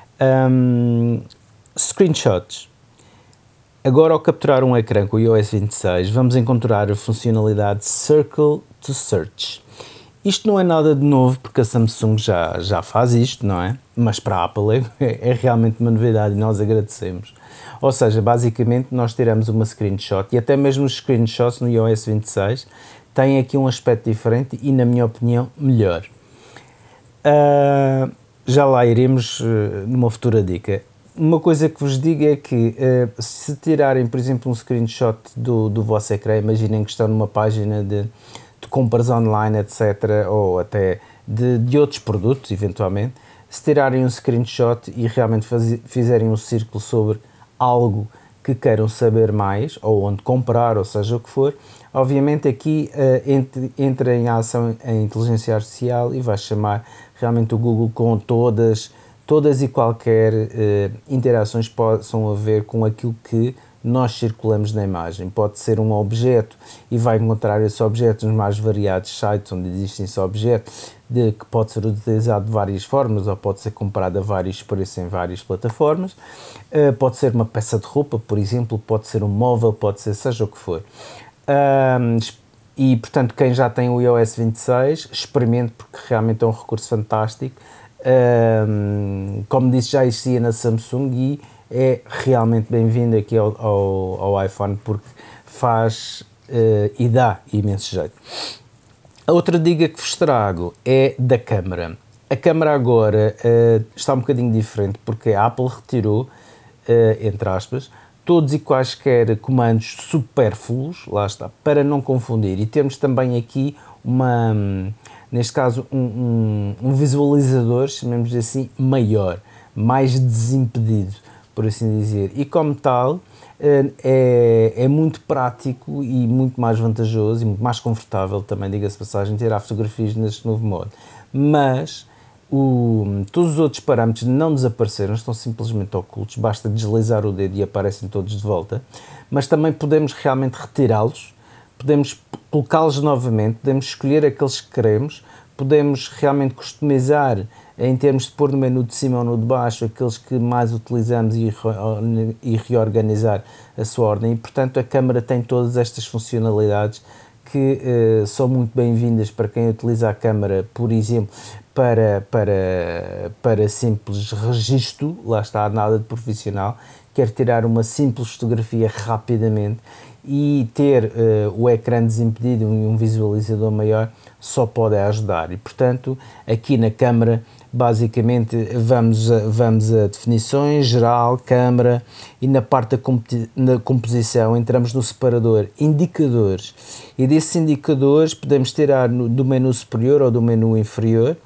Screenshots. Agora, ao capturar um ecrã com o iOS 26, vamos encontrar a funcionalidade Circle to Search. Isto não é nada de novo, porque a Samsung já faz isto, não é? Mas para a Apple é realmente uma novidade e nós agradecemos. Ou seja, basicamente nós tiramos uma screenshot, e até mesmo os screenshots no iOS 26 têm aqui um aspecto diferente e, na minha opinião, melhor. Já lá iremos numa futura dica. Uma coisa que vos digo é que se tirarem, por exemplo, um screenshot do vosso ecrã, imaginem que estão numa página de compras online, etc., ou até de outros produtos, eventualmente, se tirarem um screenshot e realmente fizerem um círculo sobre algo que queiram saber mais, ou onde comprar, ou seja o que for, obviamente aqui entra em ação a inteligência artificial e vai chamar realmente o Google com todas e qualquer interações possam haver com aquilo que nós circulamos na imagem. Pode ser um objeto e vai encontrar esse objeto nos mais variados sites onde existe esse objeto, que pode ser utilizado de várias formas ou pode ser comprado a vários preços em várias plataformas. Pode ser uma peça de roupa, por exemplo, pode ser um móvel, pode ser seja o que for. E, portanto, quem já tem o iOS 26, experimente, porque realmente é um recurso fantástico. Como disse, já existia na Samsung e é realmente bem-vindo aqui ao iPhone, porque faz e dá imenso jeito. A outra dica que vos trago é da câmara. A câmara agora está um bocadinho diferente, porque a Apple retirou, entre aspas, todos e quaisquer comandos supérfluos, lá está, para não confundir. E temos também aqui neste caso, um visualizador, chamemos assim, maior, mais desimpedido, por assim dizer. E como tal, é muito prático e muito mais vantajoso e muito mais confortável também, diga-se passagem, tirar fotografias neste novo modo. Mas todos os outros parâmetros não desapareceram, estão simplesmente ocultos, basta deslizar o dedo e aparecem todos de volta. Mas também podemos realmente retirá-los, podemos colocá-los novamente, podemos escolher aqueles que queremos, podemos realmente customizar em termos de pôr no menu de cima ou no de baixo aqueles que mais utilizamos e reorganizar a sua ordem. E, portanto, a câmara tem todas estas funcionalidades que são muito bem-vindas para quem utiliza a câmara, por exemplo, para simples registro, lá está, nada de profissional, quer tirar uma simples fotografia rapidamente e ter o ecrã desimpedido e um visualizador maior só pode ajudar. E, portanto, aqui na câmara, basicamente, vamos a definições, geral, câmara, e na parte da composição entramos no separador indicadores. E desses indicadores podemos tirar do menu superior ou do menu inferior,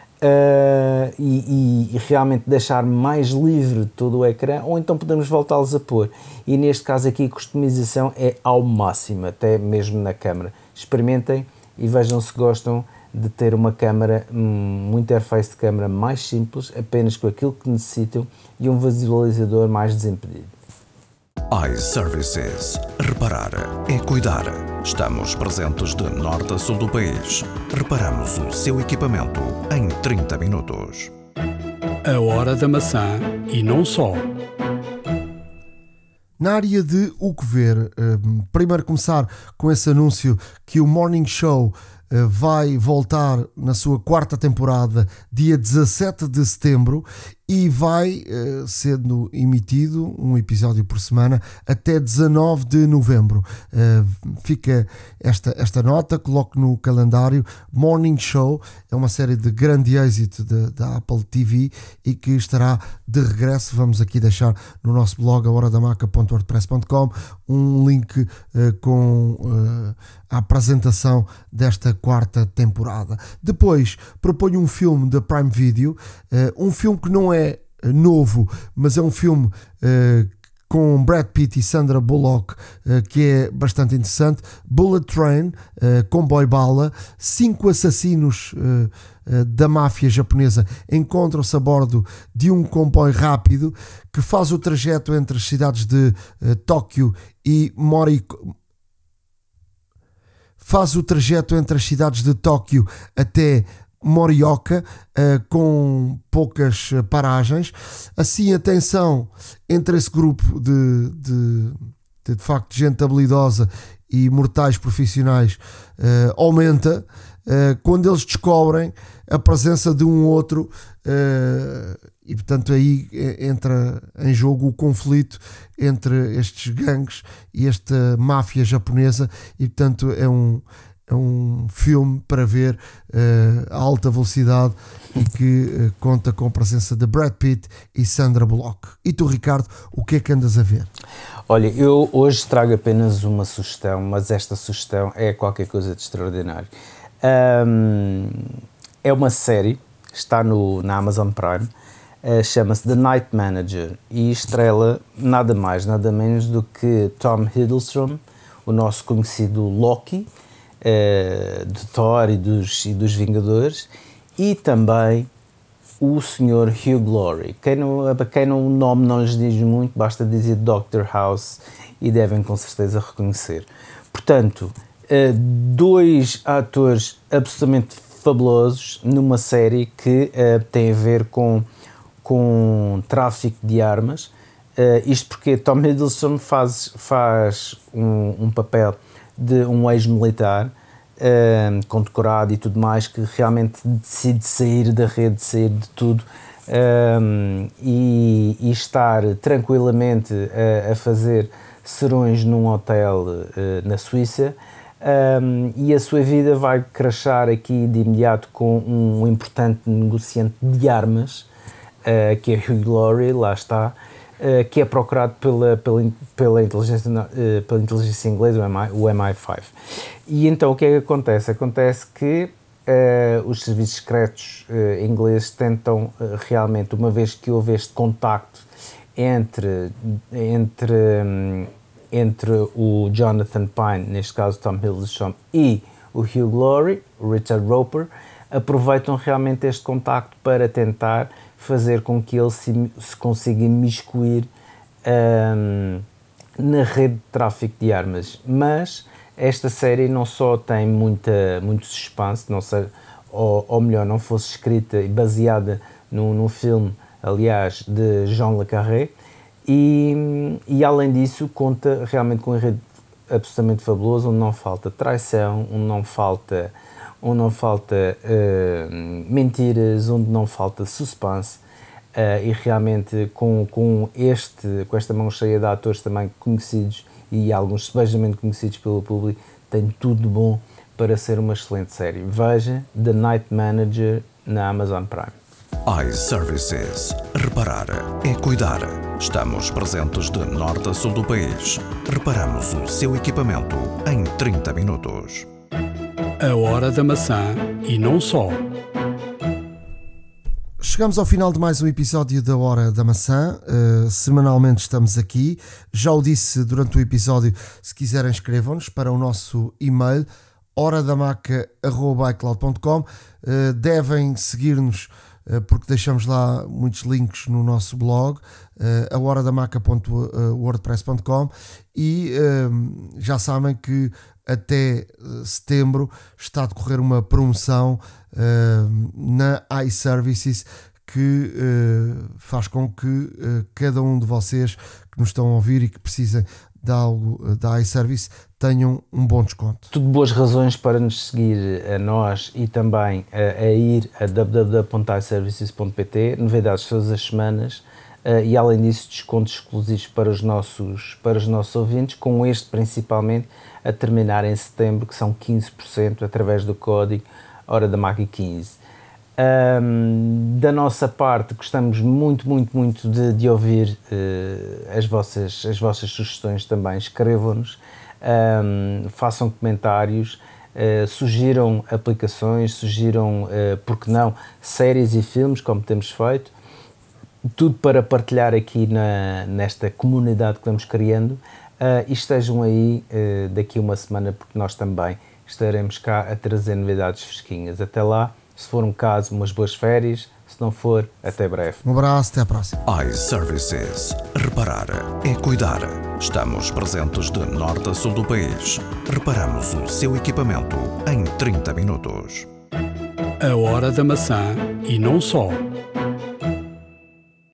e realmente deixar mais livre todo o ecrã, ou então podemos voltá-los a pôr. E neste caso aqui a customização é ao máximo, até mesmo na câmara. Experimentem e vejam se gostam de ter uma câmara, uma interface de câmara mais simples, apenas com aquilo que necessitam e um visualizador mais desimpedido. iServices. Reparar é cuidar. Estamos presentes de norte a sul do país. Reparamos o seu equipamento em 30 minutos. A hora da maçã e não só. Na área de o que ver, primeiro começar com esse anúncio que o Morning Show vai voltar na sua quarta temporada dia 17 de setembro e vai sendo emitido um episódio por semana até 19 de novembro. Fica esta nota, coloque no calendário. Morning Show é uma série de grande êxito da Apple TV e que estará de regresso. Vamos aqui deixar no nosso blog ahoradamaca.wordpress.com um link com a apresentação desta quarta temporada. Depois proponho um filme da Prime Video, um filme que não é novo, mas é um filme com Brad Pitt e Sandra Bullock, que é bastante interessante. Bullet Train, Comboio Bala. 5 assassinos da máfia japonesa encontram-se a bordo de um comboio rápido que faz o trajeto entre as cidades de Tóquio e faz o trajeto entre as cidades de Tóquio até Morioka, com poucas paragens. Assim, a tensão entre esse grupo de facto gente habilidosa e mortais profissionais aumenta quando eles descobrem a presença de um outro, e portanto aí entra em jogo o conflito entre estes gangues e esta máfia japonesa, e portanto é um filme para ver a alta velocidade e que conta com a presença de Brad Pitt e Sandra Bullock. E tu, Ricardo, o que é que andas a ver? Olha, eu hoje trago apenas uma sugestão, mas esta sugestão é qualquer coisa de extraordinário. É uma série, está na Amazon Prime, chama-se The Night Manager e estrela nada mais, nada menos do que Tom Hiddleston, o nosso conhecido Loki, de Thor e dos Vingadores, e também o Sr. Hugh Laurie. Para quem o nome não lhes diz muito, basta dizer Dr. House e devem com certeza reconhecer. Portanto, dois atores absolutamente fabulosos numa série que tem a ver com tráfico de armas. Isto porque Tom Hiddleston faz um papel de um ex-militar condecorado e tudo mais, que realmente decide sair da rede, sair de tudo, e estar tranquilamente a fazer serões num hotel na Suíça, e a sua vida vai crashar aqui de imediato com um importante negociante de armas, que é Hugh Laurie, lá está, que é procurado pela inteligência inglesa, o MI5. E então o que é que acontece? Acontece que os serviços secretos ingleses tentam realmente, uma vez que houve este contacto entre o Jonathan Pine, neste caso Tom Hiddleston, e o Hugh Laurie, o Richard Roper, aproveitam realmente este contacto para tentar fazer com que ele se consiga imiscuir na rede de tráfico de armas. Mas esta série não só tem muito suspense, não sei, ou melhor, não fosse escrita e baseada num filme, aliás, de Jean Le Carré, e além disso conta realmente com um enredo absolutamente fabuloso, onde não falta traição, onde não falta mentiras, onde não falta suspense, e realmente com esta mão cheia de atores também conhecidos e alguns sebejamente conhecidos pelo público, tem tudo de bom para ser uma excelente série. Veja The Night Manager na Amazon Prime. iServices. Reparar é cuidar. Estamos presentes de norte a sul do país. Reparamos o seu equipamento em 30 minutos. A hora da maçã e não só. Chegamos ao final de mais um episódio da Hora da Maçã. Semanalmente estamos aqui. Já o disse durante o episódio, se quiserem escrevam-nos para o nosso e-mail horadamaca@icloud.com. Devem seguir-nos porque deixamos lá muitos links no nosso blog, ahoradamaca.wordpress.com, e já sabem que até setembro está a decorrer uma promoção na iServices que faz com que cada um de vocês que nos estão a ouvir e que precisem de algo da iService tenham um bom desconto. Tudo boas razões para nos seguir a nós e também a ir a www.iservices.pt, novidades todas as semanas, e além disso descontos exclusivos para os nossos ouvintes, com este principalmente a terminar em setembro, que são 15% através do código Hora da Maca 15. Da nossa parte, gostamos muito de ouvir as vossas sugestões também. Escrevam-nos, façam comentários, sugiram aplicações, sugiram, porque não, séries e filmes, como temos feito, tudo para partilhar aqui nesta comunidade que vamos criando, e estejam aí daqui a uma semana, porque nós também estaremos cá a trazer novidades fresquinhas. Até lá, se for um caso, umas boas férias, Se não for, até breve. Um abraço, até à próxima. iServices. Reparar é cuidar. Estamos presentes de norte a sul do país. Reparamos o seu equipamento em 30 minutos. A hora da maçã e não só.